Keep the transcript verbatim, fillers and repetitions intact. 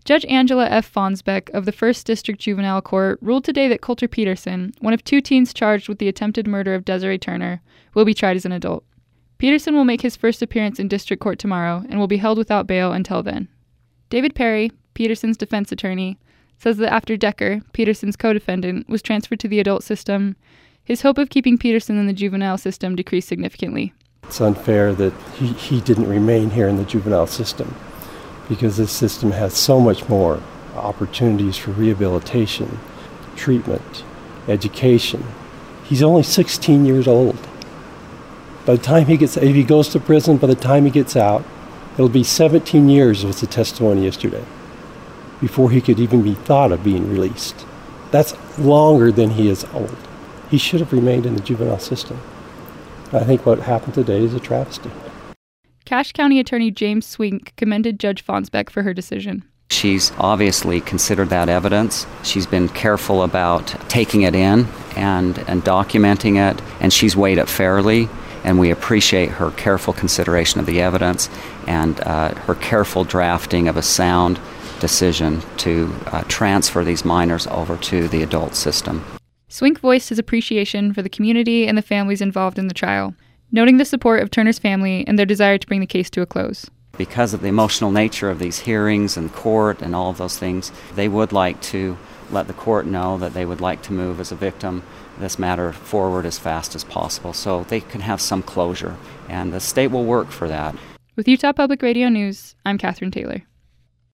Judge Angela F. Fonsbeck of the First District Juvenile Court ruled today that Colter Peterson, one of two teens charged with the attempted murder of Desiree Turner, will be tried as an adult. Peterson will make his first appearance in district court tomorrow and will be held without bail until then. David Perry, Peterson's defense attorney, says that after Decker, Peterson's co-defendant, was transferred to the adult system, his hope of keeping Peterson in the juvenile system decreased significantly. It's unfair that he, he didn't remain here in the juvenile system because this system has so much more opportunities for rehabilitation, treatment, education. He's only sixteen years old. By the time he gets, if he goes to prison, by the time he gets out, it'll be seventeen years was the testimony yesterday before he could even be thought of being released. That's longer than he is old. He should have remained in the juvenile system. I think what happened today is a travesty. Cache County Attorney James Swink commended Judge Fonsbeck for her decision. She's obviously considered that evidence. She's been careful about taking it in and, and documenting it, and she's weighed it fairly. And we appreciate her careful consideration of the evidence and uh, her careful drafting of a sound decision to uh, transfer these minors over to the adult system. Swink voiced his appreciation for the community and the families involved in the trial, noting the support of Turner's family and their desire to bring the case to a close. Because of the emotional nature of these hearings and court and all of those things, they would like to let the court know that they would like to move as a victim this matter forward as fast as possible so they can have some closure, and the state will work for that. With Utah Public Radio News, I'm Catherine Taylor.